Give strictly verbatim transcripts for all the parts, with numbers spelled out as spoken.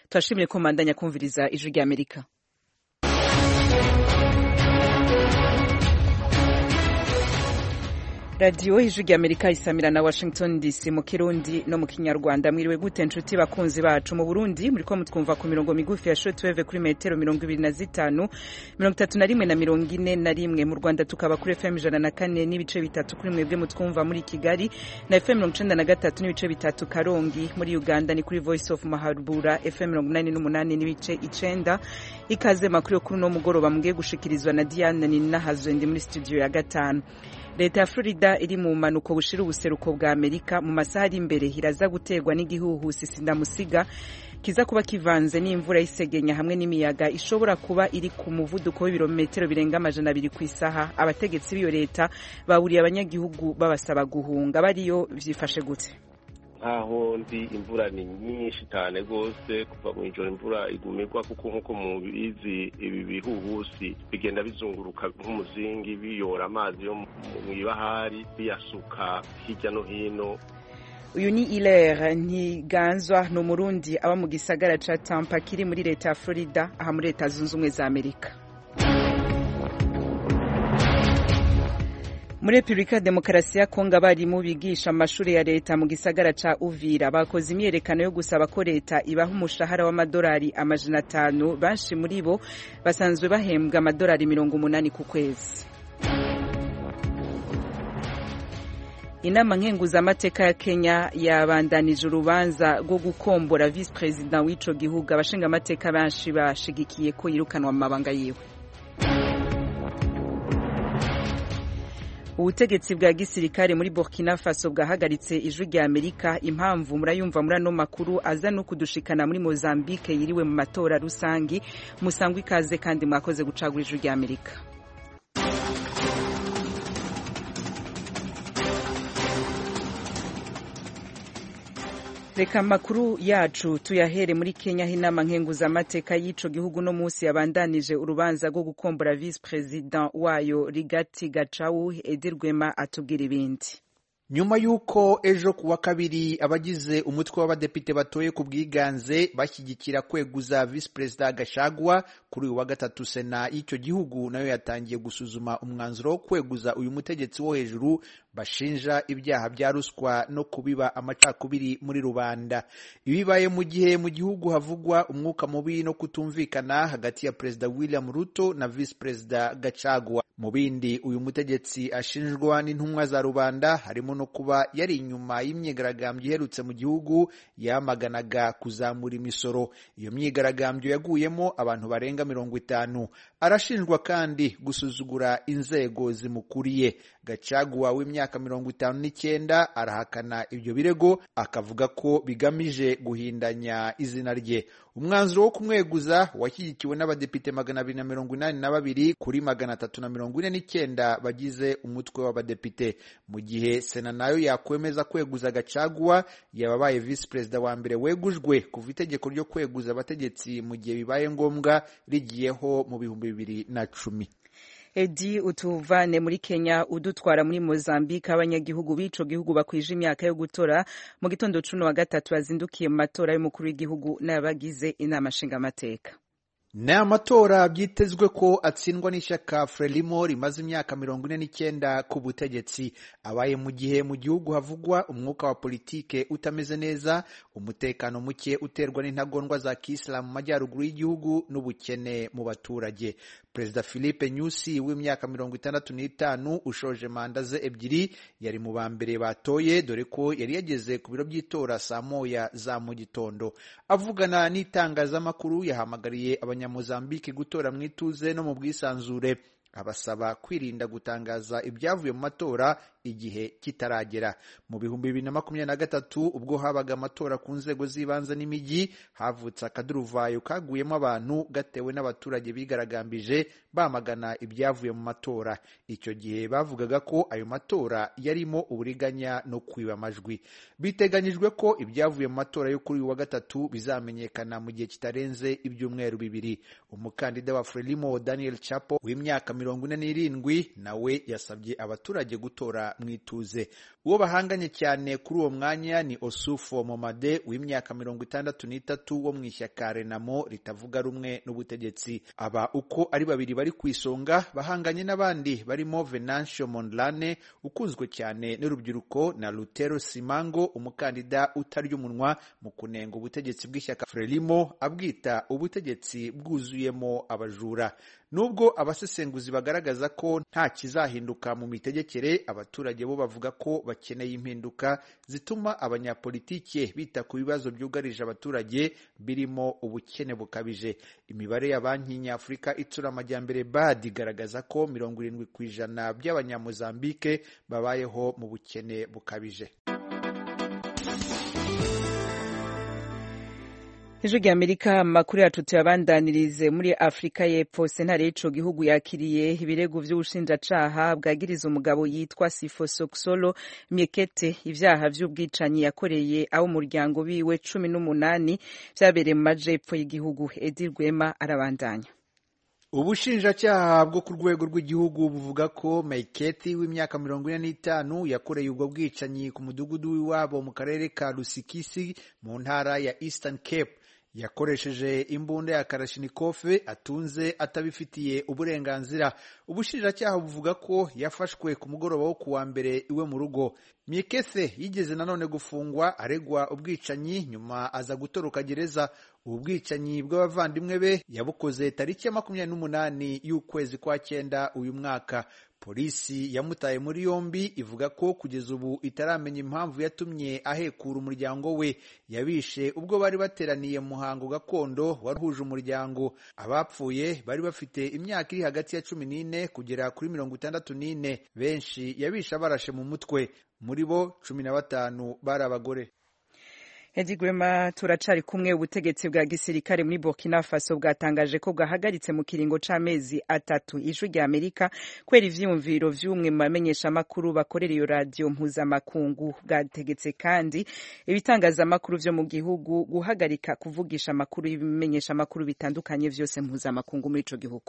Twashimire ko mandanya kumviriza ijwi rya Amerika. Radio ijwi rya Amerika isamira na Washington D C mu Kirundi no mu Kinyarwanda. Mwiriwe gute nshuti bakunzi bacu. Mu Burundi muriko mutwumva ku mirongo migufi ya shortwave kuri metero mirongo ibiri na zitanu, mirongo itatu na rimwe na mirongo ine na rimwe. Mu Rwanda tukaba kuri F M ijana na kane n'ibice bitatu kuri mwebwe mutwumva muri Kigali, na F M mirongo icenda na gatatu n'ibice bitatu Karongi. Muri Uganda ni kuri Voice of Mahabura F M mirongo inani n'umunani n'ibice icenda. Ikaze makuru yo kuri no mugoroba mugiye gushikirizwa na Diane Ninahazwe ndi muri studio ya gatanu. Leta ya Florida iri mu manuko bushira ubuseruko bwa Amerika mu masaha ari imbere hiraza gutegwa n'igihuhusi sindamusiga kiza kuba kivanze n'imvura y'isegenya hamwe n'imiyaga ishobora kuba iri ku muvuduko w'ibirometero birenga amajana abiri ku isaha. Abategetsi b'iyo leta baburiye abanyagihugu babasaba guhunga. Bariyo vyifashe gute? Aho ndi imvura ni nyinshi cyane gose kuva mu ijoro imvura igumirwa kuko nkuko mu bizi ibi bihuhusi bigenda bizunguruka nk'umuzingi biyora amazi yo mu ibahari biyasuka hirya no hino. Uyu ni Hilaire Ntiganzwa no Murundi aba mu gisagara ca Tampa kiri muri leta ya Florida aha muri leta zunze ubumwe za Amerika. Muri Republika Demokarasi ya Kongo abarimu bigisha amashuri ya leta mu gisagara ca Uvira bakoze imyerekano yo gusaba ko leta ibaha umushahara w'amadolari amajana atanu. Banshi muri bo basanzwe bahembwa amadolari mirongo umunani ku kwezi. Inama nkenguzamateka ya Kenya yabandanije urubanza rwo gukombora vice president w'ico gihugu. Abashinga amateka banshi bashigikiye ko yirukanwa mu mabanga yiwe. Ubutegetsi bwa gisirikare muri Burkina Faso bwahagaritse ijwi rya Amerika. Impamvu murayumva muri ano makuru aza no kudushikana muri Mozambique yiriwe mu matora rusangi. Musangwa ikaze kandi mwakoze gucagura ijwi rya Amerika. Reka makuru yacu tuyahere muri Kenya. Inama nkenguzamateka y'ico gihugu no musi yabandanije urubanza rwo gukombora vice president wayo Rigathi Gachagua. Edirwema atubwira ibindi. Nyuma yuko ejo kuwa kabiri abagize umutwe w'abadepite batoye ku bwiganze bashyigikira kweguza vice president Gachagua, kuri uyu wa gatatu sena y'icyo gihugu nayo yatangiye gusuzuma umwanzuro wo kweguza uyu mutegetsi wo hejuru bashinja ibyaha bya ruswa no kubiba amacakubiri muri rubanda. Ibibaye mu gihe mu gihugu havugwa umwuka mubi no kutumvikana hagati ya Perezida William Ruto na vice president Gachagua. Mu bindi uyu mutegetsi ashinjwa n'intumwa za rubanda harimo no kuba yari inyuma y'imyigaragambyo iherutse mu gihugu yamaganaga kuzamura imisoro. Iyo myigaragambyo yaguyemo abantu barenga mirongo itanu. Arashinjwa kandi gusuzugura inzego zimukuriye. Gachagua w'imyaka mirongo itanu n'icyenda arahakana ibyo birego akavuga ko bigamije guhindanya izina rye. Umwanzuro wo kumweguza washyigikiwe n'abadepite magana abiri na mirongo inani na babiri kuri magana atatu na mirongo ine n'icyenda bagize umutwe w'abadepite. Mu gihe sena nayo yakwemeza kweguza Gachagua, yababaye vice president wa mbere wegujwe kuva itegeko ryo kweguza abategetsi mu gihe bibaye ngombwa rigiyeho mu bihumbi bibiri na cumi. Edi utuvane muri Kenya udutwara muri Mozambique. Abanyagihugu b'ico gihugu bakwije imyaka yo gutora mu gitondo cuno wa gatatu bazindukiye mu matora y'umukuru w'igihugu n'abagize inama nshingamateka. Ni amatora byitezwe ko atsindwa n'ishyaka Frelimo rimaze imyaka mirongo ine n'icyenda ku butegetsi. Abaye mu gihe mu gihugu havugwa umwuka wa politike utameze neza, umutekano muke uterwa n'intagondwa za Kiislamu mu majyaruguru y'igihugu n'ubukene mu baturage. Perezida Philippe Nyusi w'imyaka mirongo itandatu n'itanu ushoje manda ze ebyiri yari mu bambere batoye, dore ko yari yageze ku biro by'itora saa moya za mu gitondo. Avugana n'itangazamakuru yahamagariye abanyamozambike gutora mu ituze no mu bwisanzure. Abasaba kwirinda gutangaza ibyavuye mu matora igihe kitaragera. Mu bihumbi bibiri na makumyabiri na gatatu ubwo habaga amatora ku nzego z'ibanze n'imijyi, havutse akaduruvayo kaguyemo abantu gatewe n'abaturage bigaragambije bamagana ibyavuye mu matora. Icyo gihe bavugaga ko ayo matora yarimo uburiganya no kwiba amajwi. Biteganyijwe ko ibyavuye mu matora yo kuri uyu wa gatatu bizamenyekana mu gihe kitarenze ibyumweru bibiri. Umukandida wa Frelimo Daniel Chapo w'imyaka mirongo ine n'irindwi nawe yasabye abaturage gutora mwituze. Uwo bahanganye cyane kuri uwo mwanya ni Osufo Momade w'imyaka mirongo itandatu n'itatu wo mu ishyaka Renamo ritavuga rumwe n'ubutegetsi. Aba uko ari babiri bari ku isonga bahanganye n'abandi barimo Venancio Mondlane ukunzwe cyane n'urubyiruko na Lutero Simango umukandida utarya umunwa mu kunenga ubutegetsi bw'ishyaka Frelimo abwita ubutegetsi bwuzuyemo abajura. Nubwo abasesenguzi bagaragaza ko nta kizahinduka mu mitegekere, abaturage bo bavuga ko bakeneye impinduka zituma abanyapolitike bita ku bibazo byugarije abaturage birimo ubukene bukabije. Imibare ya Banki Nyafurika itsura amajyambere B A D igaragaza ko mirongo irindwi ku ijana by'abanyamozambike babayeho mu bukene bukabije. Ijwi ry'Amerika makuru yacu tuyabandanirize muri Afrika y'Epfo. Sentare y'ico gihugu yakiriye ibirego vy'ubushinjacaha bwagiriza umugabo yitwa Sifosoksolo Miekete ivyaha vy'ubwicanyi yakoreye abo muryango biwe cumi n'umunani vyabereye mu majepfo y'igihugu. Edi Rwema arabandanya. Ubushinjacyaha bwo ku rwego rw'igihugu buvuga ko Miekete w'imyaka mirongo ine n'itanu yakoreye ubwo bwicanyi ku mudugudu w'iwabo mu karere ka Lusikisi mu ntara ya Eastern Cape. Yakoresheje imbunda ya Kalashnikov atunze atabifitiye uburenganzira. Ubushinjacyaha buvuga ko yafashwe ku mugoroba wo kuwa mbere iwe mu rugo. Miekete yigeze nanone gufungwa aregwa ubwicanyi nyuma aza gutoroka gereza. Ubu bwicanyi bw'abavandimwe be yabukoze tariki ya makumyabiri n'umunani y'ukwezi kwa cyenda uyu mwaka. Polisi yamutaye muri yombi ivuga ko kugeza ubu itaramenya impamvu yatumye ahekura umuryango we. Yabishe ubwo bari bateraniye mu muhango gakondo waruhuje umuryango. Abapfuye bari bafite imyaka iri hagati ya cumi n'ine kugera kuri mirongo itandatu n'ine. Benshi yabishe abarashe mu mutwe, muri bo cumi na batanu bari abagore. Edi Gwema turacari kumwe. Ubutegetsi bwa gisirikare muri Burkina Faso bwatangaje ko bwahagaritse mu kiringo c'amezi atatu Ijwi ry'Amerika kwera ivyumviro vy'umwe mu bamenyesha makuru bakorera iyo radio mpuzamakungu. Bwategetse kandi ibitangazamakuru vyo mu gihugu guhagarika kuvugisha amakuru y'ibimenyesha makuru bitandukanye vyose mpuzamakungu muri ico gihugu.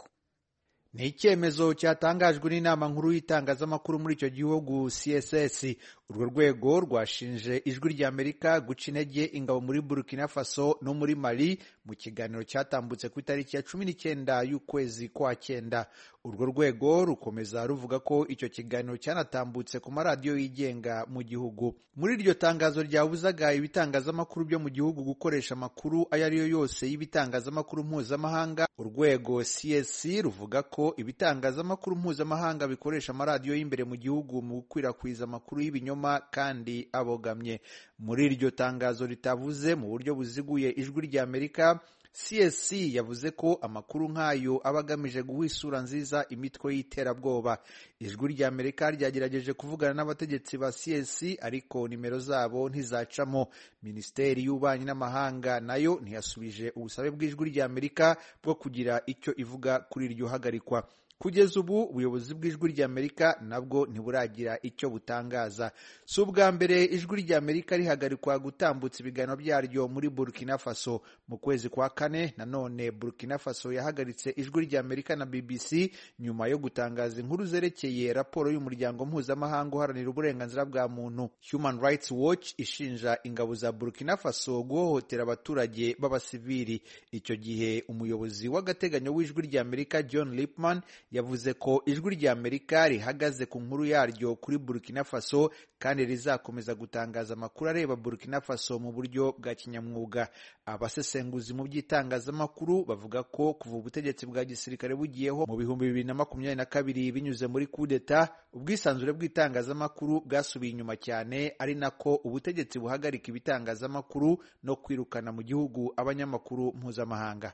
Ni icyemezo cyatangajwe n'inama nkuru y'itangazamakuru muri icyo gihugu C S S. Urwo rwego rwashinje Ijwi ry'Amerika guca intege ingabo muri Burkina Faso no muri Mali mu kiganiro cyatambutse ku itariki ya cumi n'icyenda y'ukwezi kwa cyenda. Urwo rwego rukomeza ruvuga ko icyo kiganiro cyanatambutse ku maradiyo yigenga mu gihugu. Muri iryo tangazo ryabuzaga ibitangazamakuru byo mu gihugu gukoresha amakuru ayo ari yo yose y'ibitangazamakuru mpuzamahanga, urwego C S C ruvuga ko ibitangazamakuru mpuzamahanga bikoresha amaradiyo y'imbere mu gihugu mu gukwirakwiza amakuru y'ibinyoma kandi abogamye. Muri iryo tangazo ritavuze mu buryo buziguye Ijwi ry'Amerika, C S C yavuze ko amakuru nk'ayo aba agamije guha isura nziza imitwe y'iterabwoba. Ijwi ry'Amerika ryagerageje kuvugana n'abategetsi ba C S C ariko nimero zabo ntizacamo. Minisiteri y'Ububanyi n'Amahanga nayo ntiyasubije ubusabe bw'Ijwi ry'Amerika bwo kugira icyo ivuga kuri iryo hagarikwa. Kugeza ubu ubuyobozi bw'Ijwi ry'Amerika nabwo ntiburagira icyo butangaza. Si ubwa mbere Ijwi ry'Amerika rihagarikwa gutambutsa ibiganiro byaryo muri Burkina Faso. Mu kwezi kwa kane nanone Burkina Faso yahagaritse Ijwi ry'Amerika na B B C nyuma yo gutangaza inkuru zerekeye raporo y'umuryango mpuzamahanga uharanira uburenganzira bwa muntu Human Rights Watch ishinja ingabo za Burkina Faso guhohotera abaturage b'abasivili. Icyo gihe umuyobozi w'agateganyo w'Ijwi ry'Amerika John Lipman yavuze ko Ijwi ry'Amerika rihagaze ku nkuru yaryo kuri Burkina Faso kandi rizakomeza gutangaza amakuru areba Burkina Faso mu buryo bwa kinyamwuga. Abasesenguzi mu by'itangazamakuru bavuga ko kuva ubutegetsi bwa gisirikare bugiyeho mu bihumbi bibiri na makumyabiri na kabiri binyuze muri coup d'etat, ubwisanzure bw'itangazamakuru bwasubiye inyuma cyane, ari nako ubutegetsi buhagarika ibitangazamakuru no kwirukana mu gihugu abanyamakuru mpuzamahanga.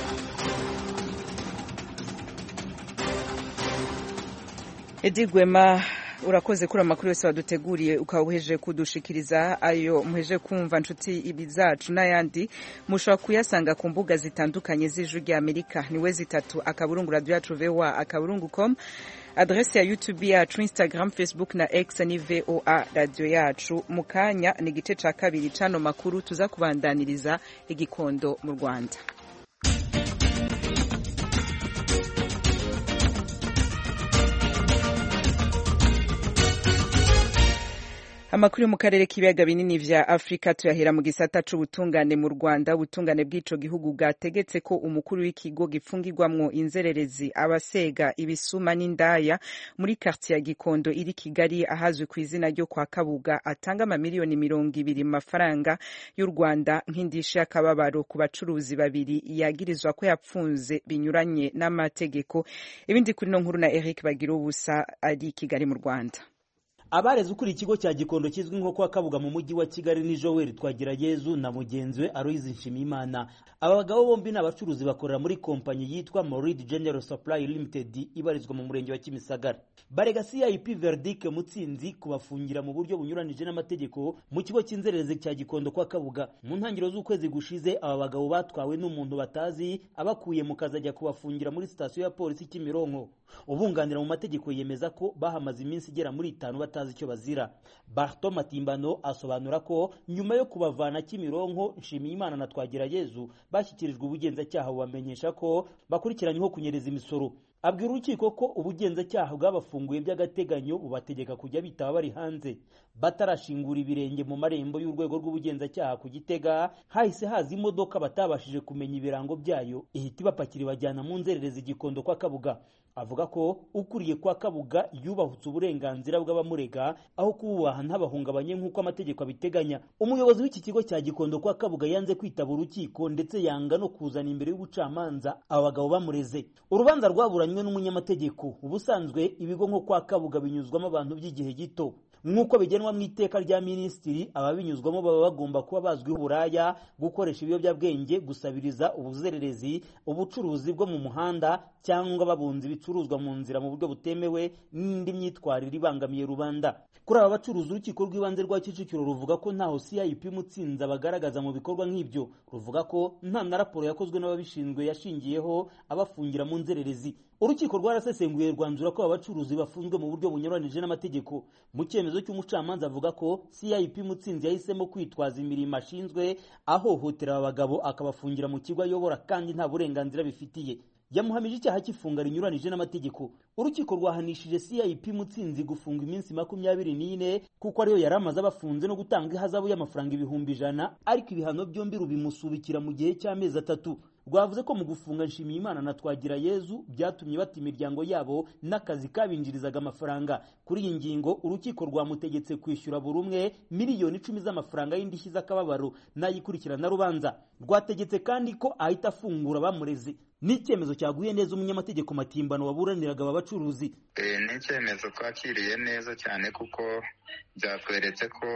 Edi Gwema urakoze kuri amakuru yose waduteguriye ukaba uheje kudushikiriza. Ayo muheje kumva nshuti ibizacu n'ayandi mushobora kuyasanga ku mbuga zitandukanye z'Ijwi ry'Amerika. Niwe zitatu akaburungu radio yacu V O A akaburungu com, adresse ya YouTube yacu, Instagram, Facebook na X ni V O A radio yacu. Mukanya ni gice ca kabiri cano makuru tuza kubandaniriza igikondo mu Rwanda. Amakuru mu karere k'ibiyaga binini vya Afrika tuyahera mu gisata c'ubutungane mu Rwanda. Ubutungane bw'ico gihugu bwategetse ko umukuru w'ikigo gifungirwamwo inzererezi, abasega, ibisuma n'indaya muri quartier ya Gikondo iri Kigali ahazwi ku izina ryo kwa Kabuga atanga amamiliyoni mirongo ibiri mu mafaranga y'u Rwanda nk'indishyi y'akababaro ku bacuruzi babiri yagirizwa ko yapfunze binyuranye n'amategeko. Ibindi kuri no nkuru na Eric Bagirubusa ari Kigali mu Rwanda. Abareze ukuri ikigo cya Gikondo kizwi nko kwa Kabuga mu mujyi wa Kigali ni Joel Twagirayezu na mugenzi we Aloyizi Nshimiyimana. Aba bagabo bombi n'abacuruzi bakorera muri kompanyi yitwa Morid General Supply Limited ibarizwa mu murenge wa Kimisagara. Barega C I P Verdict Mutsinzi kubafungira mu buryo bunyuranije n'amategeko mu kigo cy'inzererezi cya Gikondo kwa Kabuga. Mu ntangiriro z'ukwezi gushize aba bagabo batwawe n'umuntu batazi abakuye mu kazi ajya kubafungira muri sitasiyo ya polisi Kimironko. Ubunganira mu mategeko yemeza ko bahamaze iminsi igera muri itanu batazi icyo bazira. Barto Matimbano asobanura ko nyuma yo kubavana Kimironko, Nshimiyimana na Twagirayezu bashyikirijwe ubugenzacyaha bubamenyesha ko bakurikiranyweho kunyereza imisoro. Abwira urukiko ko ubugenzacyaha bwabafunguye by'agateganyo bubategeka kujya bitaba bari hanze batarashingura ibirenge mu marembo y'urwego rw'ubugenzacyaha ku Gitega. Hahise haza imodoka batabashije kumenya ibirango byayo ihita ibapakira ibajyana mu nzererezi Gikondo kwa Kabuga. Avuga ko ukuriye kwa Kabuga yubahutse uburenganzira bw'abamurega aho kububaha ntabahungabanye nk'uko amategeko abiteganya. Umuyobozi w'iki kigo cya Gikondo kwa Kabuga yanze kwitaba urukiko ndetse yanga no kuzana imbere y'ubucamanza abagabo bamureze. Urubanza rwaburanywe n'umunyamategeko. Ubusanzwe ibigo nko kwa Kabuga binyuzwamo abantu by'igihe gito nk'uko bigenwa mu iteka rya minisitiri. Ababinyuzwamo baba bagomba kuba bazwiho uburaya, gukoresha ibiyobyabwenge, gusabiriza, ubuzererezi, ubucuruzi bwo mu muhanda cyangwa babunza ibicuruzwa mu nzira mu buryo butemewe n'indi myitwarire ibangamiye rubanda. Kuri aba bacuruzi urukiko rw'ibanze rwa Kicukiro ruvuga ko ntaho C I P Mutsinzi abagaragaza mu bikorwa nk'ibyo. Ruvuga ko nta na raporo yakozwe n'ababishinzwe yashingiyeho abafungira mu nzererezi. Urukiko rwarasesenguye rwanzura ko abacuruzi bafunzwe mu buryo bunyuranije n'amategeko. Mu cyemezo cy'umucamanza avuga ko C I P Mutsinzi yahisemo kwitwaza imirimo ashinzwe ahohotera abagabo akabafungira mu kigo ayobora kandi nta burenganzira bifitiye. Yamuhamije icyaha cy'ifunga rinyuranije n'amategeko. Urukiko rwahanishije C I P Mutsinzi gufunga iminsi makumyabiri n'ine kuko ariyo yaramaze abafunze no gutanga ihazabu y'amafaranga ibihumbi ijana, ariko ibihano byombi rubimusubikira mu gihe cy'amezi atatu. Rwavuze ko mu gufunga Nshimiyimana na Twagirayezu byatumye bata imiryango yabo n'akazi kabinjirizaga amafaranga. Kuri iyi ngingo urukiko rwamutegetse kwishyura buri umwe miliyoni icumi z'amafaranga y'indishyi z'akababaro n'ayikurikirana rubanza. Rwategetse kandi ko ahita afungura bamureze. Ni icyemezo cyaguye neza umunyamategeko Matimbano waburaniraga aba bacuruzi. E, ni icyemezo twakiriye neza cyane kuko byatweretse ko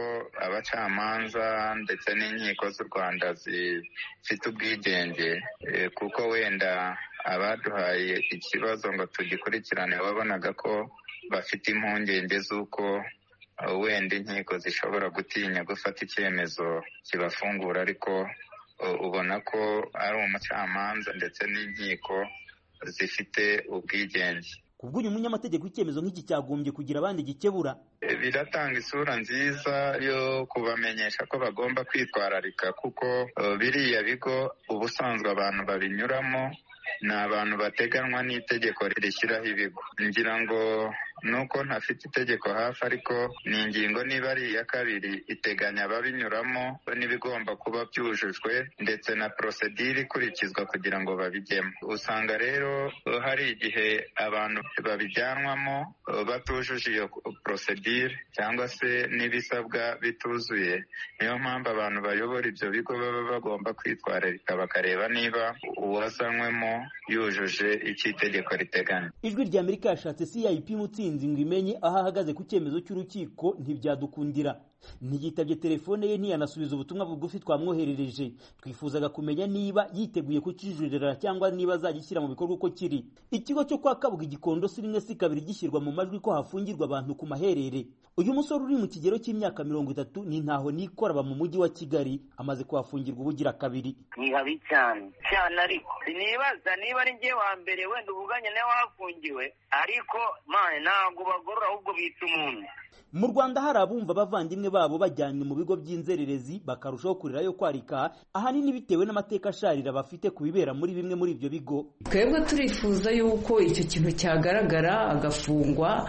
abacamanza ndetse n'inkiko z'u Rwanda zifite ubwigenge, e, kuko wenda abaduhaye ikibazo ngo tugikurikirane wabonaga ko bafite impungenge z'uko wenda inkiko zishobora gutinya gufata icyemezo kibafungura, ariko ubona ko ari umucamanza ndetse n'inkiko zifite ubwigenge. Kubwo uyu munyamategeko icyemezo nk'iki cyagombye kugira abandi gikebura. Biratanga isura nziza yo kubamenyesha ko bagomba kwitwararika kuko biriya bigo ubusanzwe abantu babinyuramo ni abantu bateganwa n'itegeko rishyiraho ibigo. Ngira ngo nuko ntafite itegeko hafi, ariko ni ingingo niba ari iya kabiri iteganya ababinyuramo n'ibigomba kuba byujujwe ndetse na prosedire ikurikizwa kugira ngo babijyemo. Usanga rero hari igihe abantu babijyanwamo batujuje iyo prosedire cyangwa se n'ibisabwa bituzuye. Niyo mpamvu abantu bayobora ibyo bigo baba bagomba kwitwararika bakareba niba uwazanywemo yujuje icyo itegeko riteganya. Ijwi rya Amerika yashatse C I P Mutsinzi ngo imenye aho ahagaze ku cyemezo cy'urukiko ntibyadukundira. Ntiyitabye telefone ye ntiyanasubiza ubutumwa bugufi twamwoherereje. Twifuzaga kumenya niba yiteguye kukijuririra cyangwa niba azagishyira mu bikorwa uko kiri. Ikigo cyo kwa Kabuga Gikondo si rimwe si kabiri gishyirwa mu majwi ko hafungirwa abantu ku maherere. Uyu musore uri mu kigero cy'imyaka mirongo itatu ni ntaho nikora mu mujyi wa Kigali amaze kuhafungirwa ubugira kabiri. Ni habi cyane cyane, ariko sinibaza niba ari njye wa mbere wenda ubuganye nawe wafungiwe, ariko mane ntabwo bagorora ahubwo bita umuntu. Mu Rwanda hari abumva abavandimwe babo bajyanye mu bigo by'inzererezi bakarushaho kurirayo kwarika, ahanini bitewe n'amateka asharira bafite kubibera muri bimwe muri ibyo bigo. Twebwe turifuza yuko icyo kintu cyagaragara agafungwa,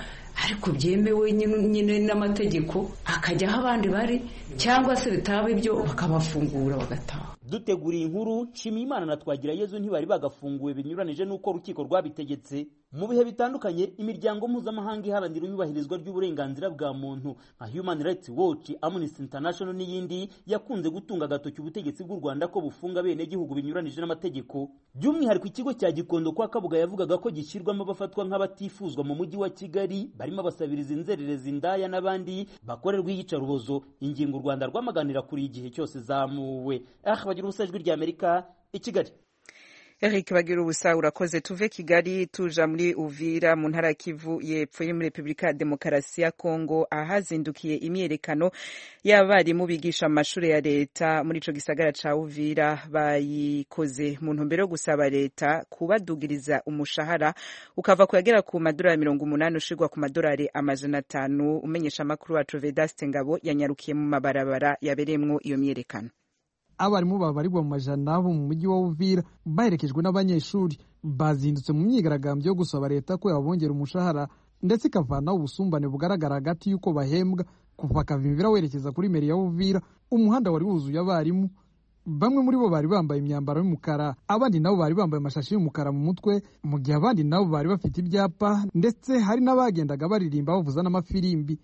ariko byemewe nyine n'amategeko akajya aho abandi bari cyangwa se bitaba ibyo bakabafungura bagataha. Duteguriye inkuru Nshimiyimana na Twagirayezu ntibari bagafunguwe binyuranije n'uko urukiko rwabitegetse. Mu bihe bitandukanye imiryango mpuzamahanga iharanira iyubahirizwa ry'uburenganzira bwa muntu nka Human Rights Watch, Amnesty International n'iyindi yakunze gutunga agatoki ubutegetsi bw'u Rwanda ko bufunga bene gihugu binyuranije n'amategeko. By'umwihariko ikigo cya Gikondo kwa Kabuga yavugaga ko gishyirwamo abafatwa nk'abatifuzwa mu mujyi wa Kigali, barimo abasabiriza inzererezi indaya n'abandi bakorerwa iyicarubozo, ingingo u Rwanda rwamaganira kuri igihe cyose zamuwe. Ah, bagira ubusajwi ry'Amerika i Kigali. Eric Bagira ubusa urakoze. Tuve Kigali tuja muri Uvira mu ntara Kivu y'Epfo yo muri Republika ya Demokarasi ya Kongo, ahazindukiye imyerekano y'abarimu bigisha amashuri ya leta muri ico gisagara ca Uvira. Bayikoze mu ntumbero yo gusaba leta kubadugiriza umushahara ukava kuyagera ku madolari mirongo umunani ushirwa ku madolari amajana atanu. Umenyesha amakuru wacu Vedaste Ngabo yanyarukiye mu mabarabara yabereyemwo iyo myerekano. Abarimu babarirwa mu majana bo mu mujyi wa Uvira baherekejwe n'abanyeshuri bazindutse mu myigaragambyo yo gusaba leta ko yabongera umushahara ndetse ikavanaho ubusumbane bugaragara hagati y'uko bahembwa kuva Kavimvira werekeza kuri meri ya Uvira. Umuhanda wari wuzuye abarimu, bamwe muri bo bari bambaye imyambaro y'umukara, abandi nabo bari bambaye amashashi y'umukara mu mutwe, mu gihe abandi nabo bari bafite ibyapa ndetse hari n'abagendaga baririmba bavuza n'amafirimbi.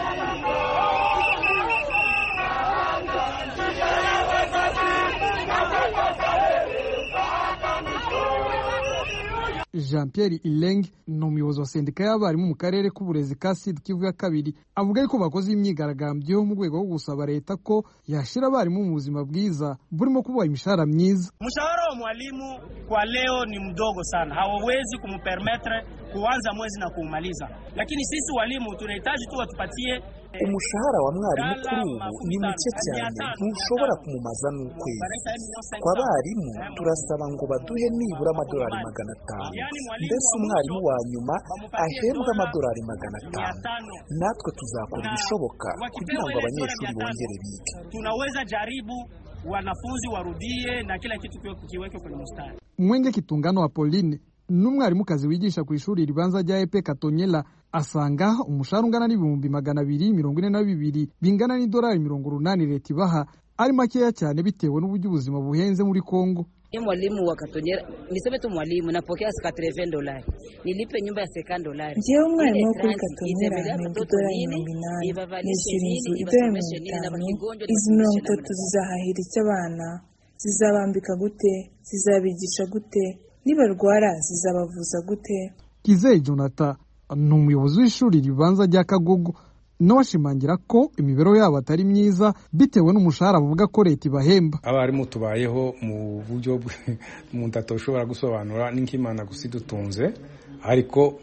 Jean Pierre Ileng ni umuyobozi wa sendika y'abarimu mu karere k'uburezi ka Sud Kivu ya kabiri, avuga ko bakoze imyigaragambyo mu rwego rwo gusaba leta ko yashira abarimu mu buzima bwiza burimo kubaha imishahara myiza. Mshahara wa mwalimu kwa leo ni mdogo sana, hawawezi kumpermettre kuanza mwezi na kumaliza, lakini sisi walimu tunahitaji tu watupatie umushahara wa mwarimu kuri ubu ni muke cyane, ntushobora kumumaza n'ukwezi. Kwa barimu turasaba ngo baduhe nibura amadolari magana atanu, mbese umwarimu wa nyuma ahembwa amadolari magana atanu. Natwe tuzakora ibishoboka kugira ngo abanyeshuri bongere bige. Tunaweza jaribu wanafunzi warudie na kila kitu kiweke kwenye mstari. Mwenge Kitungano Apolline n'umwarimukazi wigisha ku ishuri ribanza rya E P Katonyela asanga umushahara ungana n'ibihumbi magana abiri mirongo ine na bibiri bingana n'idolari mirongo urunani leta ibaha ari makeya cyane bitewe n'uburyo ubuzima buhenze muri Kongo. Ye mwalimu wa Katonyela, niseme tu mwalimu napokea eighty dolari, nilipe nyumba ya eighty dolari. Njewe umwarimu wo kuri Katonyela mpemba idolari mirongo inani, nishyura inzu idolari mirongo itanu. Izi mirongo itatu zizahahira icyo abana, zizabambika gute, zizabigisha gute, nibarwara zizabavuza gute? Kizeye Jonathan ni umuyobozi w'ishuri ribanza rya Kagogo, nawe ashimangira ko imibereho yabo atari myiza bitewe n'umushahara bavuga ko leta ibahemba. Abarimu tubayeho mu buryo umuntu atoshobora gusobanura n'inkimana gusidutunze, ariko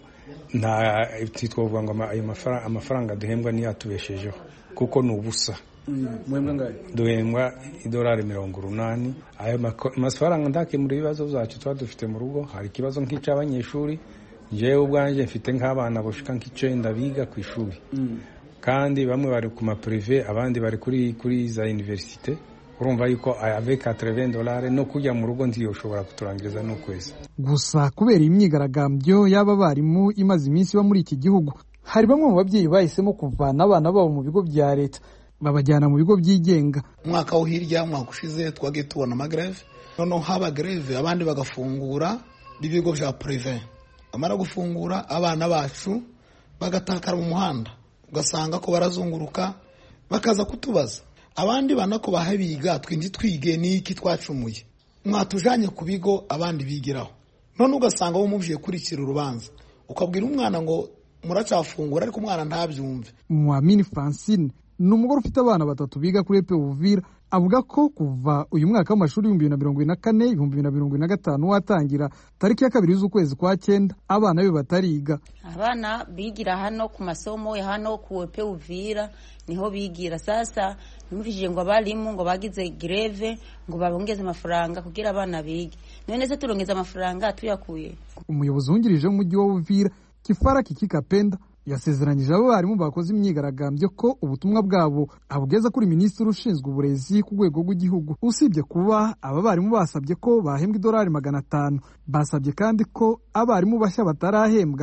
nta titwovuga ngo ayo amafaranga duhembwa ni yatubeshejeho kuko ni ubusa. Mwemwe ngaye duhembwa idolari mirongo urunani. Ayo mafaranga ndake muri bibazo zacu twa dufite mu rugo. Hari kibazo nk'icabanyeshuri, jewe ubwanje mfite nk'abana boshika nk'icenda biga ku ishuri, kandi bamwe bari ku ma privé abandi bari kuri kuri za université. Urumva yuko avec eighty dolari no kujya mu rugo ndiyo ushobora kuturangiriza no kwezi. Gusa kubera imyigaragambyo y'aba barimu imaze iminsi ba muri iki gihugu, hari bamwe mu babyeyi bahisemo kuvana abana babo mu bigo bya leta babajyana mu bigo byigenga. Mwaka wo hirya mwaka ushize twagiye tubona amagreve, noneho haba greve abandi bagafungura ibigo bya privé, amara gufungura abana bacu bagatakara mu muhanda, ugasanga ko barazunguruka bakaza kutubaza abandi bana ko bahabiga twindi twige niki twacumuye, mwatujanye ku bigo abandi bigiraho. None ugasanga bo muvye kurikira urubanza, ukabwira umwana ngo muracafungura ariko umwana ntabyumve. Muamini Francine ni umugore ufite abana batatu biga kuri E P Uvira, avuga ko kuva uyu mwaka w'amashuri ibihumbi bibiri na mirongo ine na kane ibihumbi bibiri na mirongo ine na gatanu watangira tariki ya kabiri z'ukwezi kwa cyenda abana be batariga. Abana bigira hano ku masomo ya hano ku E P Uvira niho bigira. Sasa numvishije ngo abarimu ngo bagize greve ngo babongeze amafaranga kugira abana bige. None se turongeza amafaranga tuyakuye? Umuyobozi wungirije w'umujyi wa Uvira Kifara Kikikapenda yasezeranyije abo barimu bakoze imyigaragambyo ko ubutumwa bwabo abugeza kuri minisitiri ushinzwe uburezi ku rwego rw'igihugu. Usibye kuba aba barimu basabye ko bahembwa idolari magana atanu, basabye kandi ko abarimu bashya batarahembwa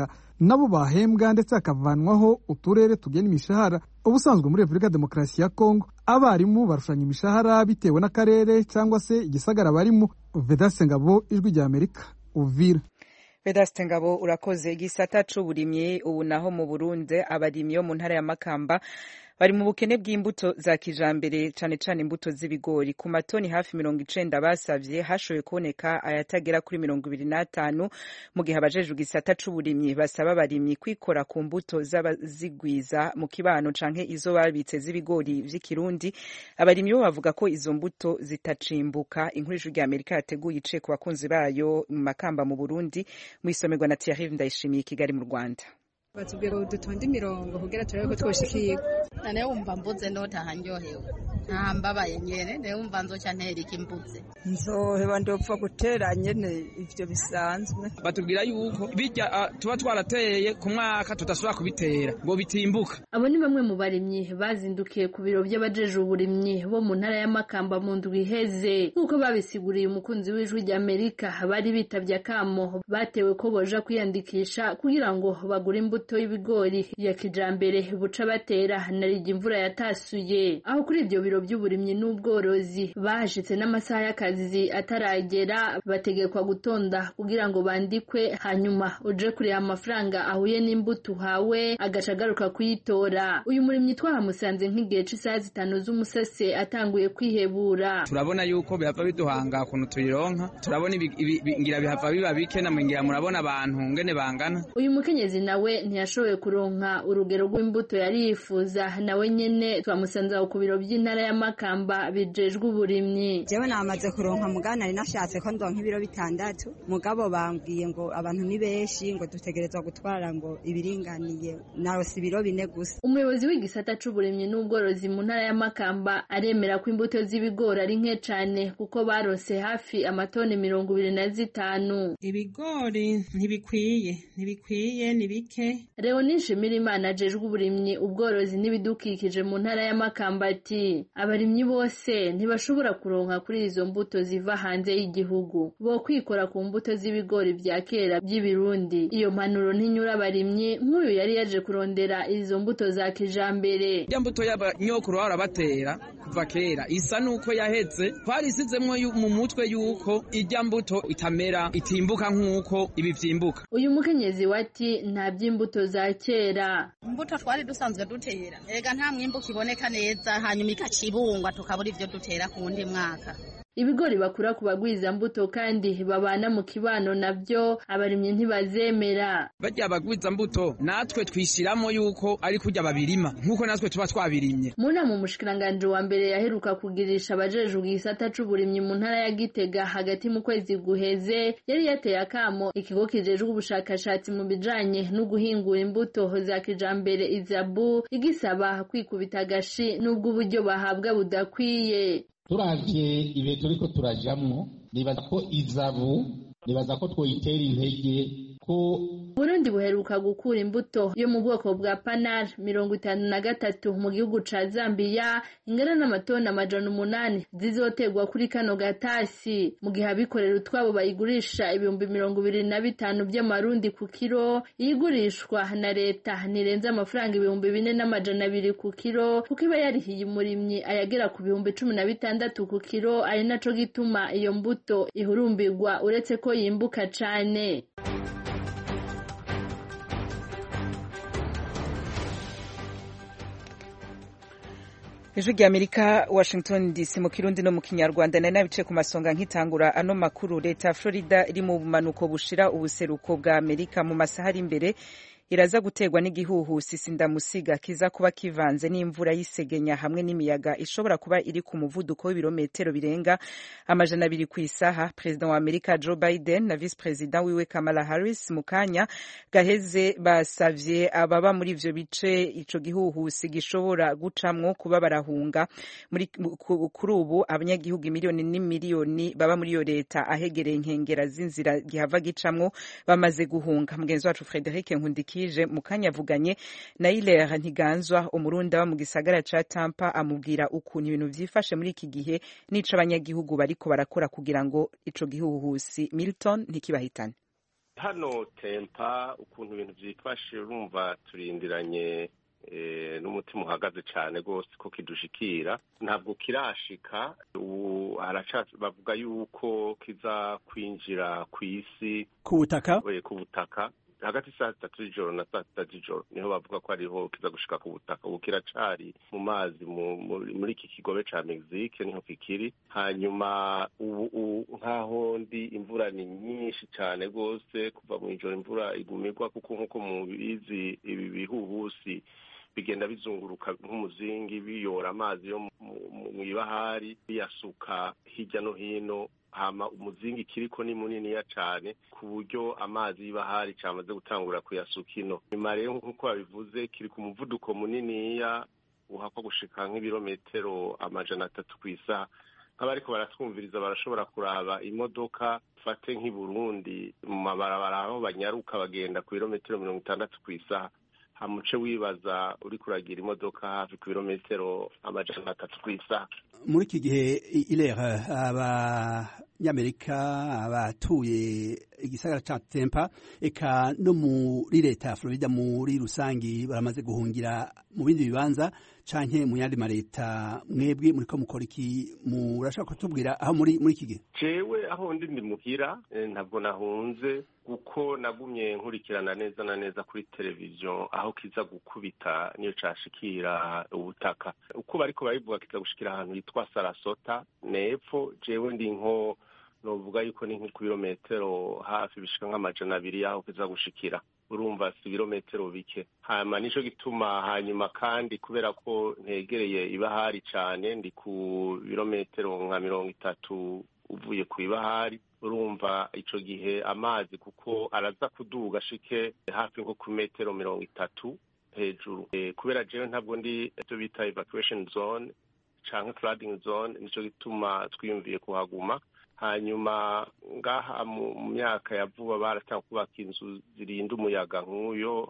nabo bahembwa ndetse hakavanwaho uturere tugena imishahara. Ubusanzwe muri Repubulika Demokarasi ya Kongo abarimu barushanya imishahara bitewe n'akarere cyangwa se igisagara barimo. Vedaste Ngabo, Ijwi rya Amerika, Uvira. Vedaste Ngabo, urakoze. Igisata c'uburimyi ubu naho mu Burundi abarimyi bo mu ntara ya Makamba bari mu bukene bw'imbuto za kijambere cane cane imbuto z'ibigori. Ku matoni hafi mirongo icenda basavye hashoboye kuboneka ayatagera kuri mirongo ibiri n'atanu, mu gihe abajejwe igisata c'uburimyi basaba abarimyi kwikora ku mbuto z'abazigwiza mu kibano canke izo babitse z'ibigori vy'ikirundi. Abarimyi bo bavuga ko izo mbuto zitacimbuka. Inkuru y'Ijwi rya Amerika yateguye ice ku bakunzi bayo mu Makamba mu Burundi, mwisomerwa na Thierry Ndayishimiye Kigali mu Rwanda. Batubwira ngo dutonde imirongo kugira turebe ko twoshikirwa. Nane wumva mbuze ndotaha ndyohewe. Nta mbabaye nyene, ne wumva nzoca ntera ikimbuze. Nzoheba ndopfa gutera nyene ivyo bisanzwe. Batubwira yuko bijya tuba twarateye ku mwaka tudasubira kubitera ngo bitimbuka. Abo ni bamwe mu barimyi bazindukiye ku biro by'abajeje uburimyi bo mu ntara ya Makamba mu ndwi iheze. Nkuko babisiguriye umukunzi w'Ijwi rya Amerika, bari bitavye akamo batewe ko boja kwiyandikisha kugira ngo bagure imbuto y'ibigori ya kijambere buca batera narije imvura yatasuye. Aho kuri ibyo biro by'uburimyi n'ubworozi bahashitse n'amasaha y'akazi ataragera, bategekwa gutonda kugira ngo bandikwe, hanyuma uje kureba amafaranga ahuye n'imbuto hawe agaca agaruka kuyitora. Uyu murimyi twahamusanze nk'igihe c'isaha zitanu z'umusase atanguye kwihebura. Turabona yuko bihava biduhanga kuntu tuyironka, turabona ngira bihava biba bike na mwingira murabona abantu ngene bangana. Uyu mukenyezi nawe ntiyashoboye kuronka urugero rw'imbuto yari yifuza, nawe nyene twamusanze ku biro by'intara ya Makamba bijejwe uburimyi. Jewe namaze kuronka mugana ari nashatse ko ndonka ibiro bitandatu, mugabo bambwiye ngo abantu ni benshi ngo dutegerezwa gutwara ngo ibiringaniye narose ibiro bine gusa. Umuyobozi w'igisata c'uburimyi n'ubworozi mu ntara ya Makamba aremera ko imbuto z'ibigori ari nke cane kuko barose hafi amatoni mirongo ibiri na zitanu. Ibigori ntibikwiye ntibikwiye ni bike. Leonie Shimirimana ajejwe uburimyi ubworozi n'ibidukikije mu ntara ya Makamba ati abarimyi bose ntibashobora kuronka kuri izo mbuto ziva hanze y'igihugu, bo kwikora ku mbuto z'ibigori vya kera by'ibirundi. Iyo mpanuro ntinyura abarimyi, nk'uyu yari yaje kurondera izo mbuto za kijambere. Ya mbuto y'abanyokuru barabatera kuva kera isa nuko yaheze, twarisizemwo mu mutwe yuko ijya mbuto itamera itimbuka nk'uko ibi vyimbuka. Uyu mukenyezi wati nta by'imbuto za kera. Imbuto twari dusanzwe dutera ega nta mwimbu kiboneka neza, hanyuma ikacibungwa tukabura ivyo dutera ku wundi mwaka. Ibigori bakura ku bagwiza mbuto kandi babana mu kibano navyo abarimye ntibazemera. Bajya bagwiza mbuto natwe twishiramo yuko ari kujya babirima nkuko natwe tuba twabirimye. Muna mu mushikiranganje wa mbere yaheruka kugirisha abajeje igisata c'uburimyi mu ntara ya Gitega hagati mu kwezi guheze, yari yateye akamo ikigo kijejwe ubushakashatsi mu bijanye no guhingura imbuto za kijambere Izabu, igisaba kwikubita agashi n'ubwo uburyo bahabwa budakwiye. Turavye ibe turiko turajamwo, nibaza ko Izabu, nibaza ko twoyitera intege ko Burundi buheruka gukura imbuto yo mu bwoko bwa Panal mirongo itanu na gatatu mu gihugu ca Zambia, ingana n'amatoni amajana umunani zizotegwa kuri kano gatasi, mu gihe abikorera utwabo bayigurisha ibihumbi mirongo ibiri na bitanu by'amarundi ku kiro, iyigurishwa na leta nirenze amafaranga ibihumbi bine n'amajana abiri ku kiro, kuko iba yarihiye umurimyi ayagera ku bihumbi cumi na bitandatu ku kiro, ari naco gituma iyo mbuto ihurumbirwa uretse ko yimbuka cane. Ijwi rya Amerika, Washington D C mu Kirundi no mu Kinyarwanda. Na nabice ku masonga nkitangura ano makuru. Leta ya Florida iri mu bumanuko bushira ubuseruko bwa Amerika mu masaha ari imbere iraza gutegwa n'igihuhusi sindamusiga kiza kuba kivanze n'imvura y'isegenya hamwe n'imiyaga ishobora kuba iri ku muvuduko w'ibirometero birenga amajana abiri ku isaha. President wa Amerika Joe Biden na Vice President wiwe Kamala Harris mu kanya gaheze basavye ababa muri ivyo bice ico gihuhusi gishobora gucamwo kuba barahunga. Muri kuri ubu abanyagihugu miliyoni n'imiliyoni baba muri iyo leta ahegereye inkengera z'inzira gihava gicamwo bamaze guhunga. Mugenzi wacu Frederic Nkundiki mukanya avuganye na Ilera Ntiganzwa umurundi aba mu gisagara ca Tampa, amubwira ukuntu ibintu vyifashe muri iki gihe n'ico abanyagihugu bariko barakora kugira ngo ico gihuhusi Milton ntikibahitane. hano tempa ukuntu ibintu byifashe urumva turindiranye n'umutima uhagaze cyane rwose ko kidushikira ntabwo kirashika ubu bavuga yuko kiza kwinjira ku isi ku butaka ku butaka hagati saa sitatu z'ijoro na saa sita z'ijoro niho bavuga ko ariho kiza gushika ku butaka ubu kiracari mu mazi muri iki kigobe ca Mexique niho kikiri hanyuma ubu nkaho ndi imvura ni nyinshi cyane rwose kuva mu ijoro imvura igumirwa kuko nkuko mubizi ibi bihuhusi bigenda bizunguruka nk'umuzingi biyora amazi yo mu ibahari biyasuka hirya no hino hama umuzingi kiriko ni muniniya cyane ku buryo amazi y'ibahari cyamaze gutangura kuyasuka ino nyuma rero nk'uko babivuze kiri ku muvuduko muniniya uhakwa gushika nk'ibirometero amajana atatu ku isaha nk'abariko baratwumviriza barashobora kuraba imodoka fate nk'i Burundi mu mabarabara aho banyaruka bagenda ku birometero mirongo itandatu ku isaha hamuce wibaza uri kuragira imodoka hafi ku birometero amajana atatu ku isaha muri iki gihe ilera abanyamerika abatuye igisagara ca Tampa eka no muri leta ya Florida muri rusangi baramaze guhungira mu bindi bibanza canke mu yandi mareta mwebwe muriko mukora iki murashaka kutubwira aho muri muri iki gihe jewe aho ndi ndi muhira ntabwo nahunze kuko nagumye nkurikirana neza na neza kuri televiziyo aho kiza gukubita niyo cashikira ubutaka uko bariko barivuga kiza gushikira ahantu yitwa Sarasota nepfo jewe ndi nko novuga yuko ni ku birometero hafi bishika nk'amajana abiri yaho kiza gushikira urumva si ibirometero bike hanyuma nico gituma hanyuma kandi kubera ko ntegereye ibahari cyane ndi ku birometero nka mirongo itatu uvuye ku ibahari urumva ico gihe amazi kuko araza kuduga shike hafi nko ku metero mirongo itatu hejuru e, kubera jewe ntabwo ndi ivyo bita evacuation zone canke flooding zone nico gituma twiyumviye kuhaguma hanyuma ngaha mu myaka ya vuba baratanga kubaka inzu zirinda umuyaga nk'uyo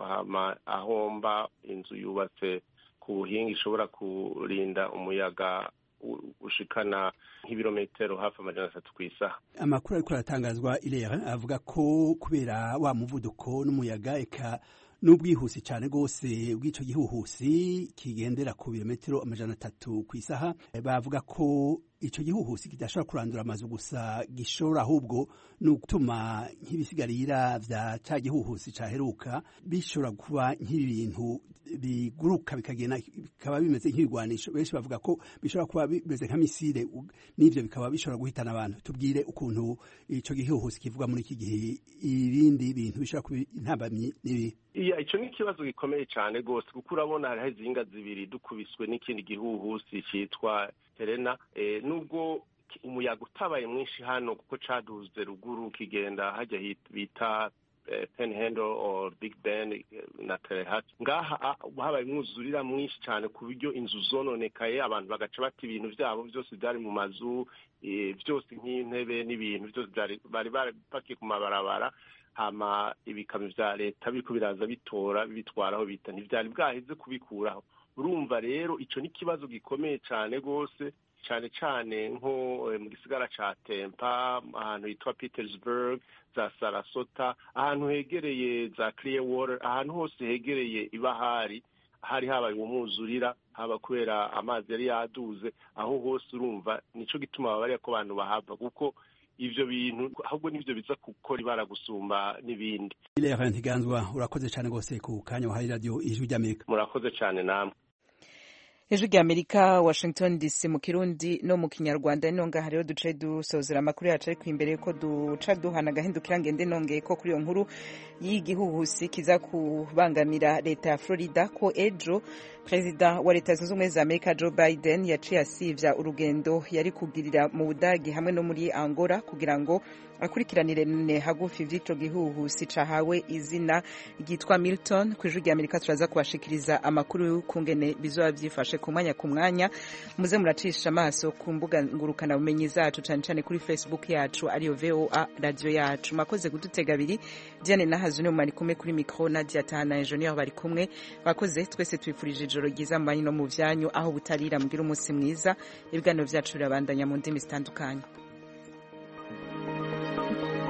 ahomba inzu yubatse ku buhinga ishobora kurinda umuyaga ushikana nk'ibirometero hafi amajana atatu ku isaha amakuru ariko aratangazwa ilera avuga ko kubera wa muvuduko n'umuyaga eka n'ubwihusi cyane rwose bw'ico gihuhusi kigendera ku birometero amajana atatu ku isaha bavuga ko ico gihuhusi kidashobora kurandura amazu gusa gishobora ahubwo no gutuma nk'ibisigarira vya ca gihuhusi caheruka bishobora kuba nk'ibintu biguruka bikagenda bikaba bimeze nk'ibigwanisho benshi bavuga ko bishobora kuba bimeze nka misile n'ivyo bikaba bishobora guhitana abantu tubwire ukuntu ico gihuhusi kivuga muri iki gihe ibindi bintu bishobora kuba intambamyi n'ibi iya ico ni ikibazo gikomeye cyane rwose kuko urabona hariho izinga zibiri dukubiswe n'ikindi gihuhusi citwa Helena e, nubwo umuyaga utabaye mwinshi hano kuko caduze ruguru kigenda hajya bita eh, Panhandle or Big Bend na Telehat ngaha habaye mwuzurira mwinshi cyane ku buryo inzu zononekaye abantu bagaca bati ibintu byabo byose byari mu mazu e, byose nk'intebe n'ibintu byose bari bari pakiye ku mabarabara hama ibikamyo vya leta biriko biraza bitora bitwaraho bita ntivyari bwaheze kubikuraho urumva rero ico ni kibazo gikomeye cyane gose cyane cyane nko mu gisigara ca Tampa ahantu hitwa Petersburg za Sarasota ahantu hegereye za Clearwater ahantu hose hegereye ibahari hari habaye umuzurira haba kubera amazi yari yaduze aho hose urumva nico gituma bari ko abantu bahava kuko ivyo bintu ahubwo nivyo biza gukora ibara gusumba n'ibindi Ilera Ntiganzwa urakoze cyane gose ku kanya wa radio Ijwi ry'Amerika murakoze cyane namwe Ijwi ry'Amerika Washington D C mu Kirundi no mu Kinyarwanda nonga hariho duce dusozera amakuru yacu ariko imbere ko duca duhana gahindukira ngende nongeye ko kuri iyo nkuru y'igihuhusi kiza kubangamira leta ya Florida ko ejo Perezida wa Leta Zunze Ubumwe za Amerika Joe Biden yaciye asivya urugendo yari kugirira mu Budagi hamwe no muri Angola kugira ngo akurikiranire hagufi vy'ico gihuhusi cahawe izina ryitwa Milton. Ku Ijwi ry'Amerika turaza kubashikiriza amakuru kungene bizoba vyifashe ku mwanya ku mwanya muze muracisha amaso ku mbuga ngurukana bumenyi zacu cane cane kuri Facebook yacu ariyo V O A radio yacu. Makoze kudutega abiri Diane Nahazu ni umari kumwe kuri micro na Diatana Engineer bari kumwe bakoze twese twifurije ijoro ryiza mbanyi no mu vyanyu aho butarira mbwira umunsi mwiza ibiganiro vyacu birabandanya mu ndimi zitandukanye.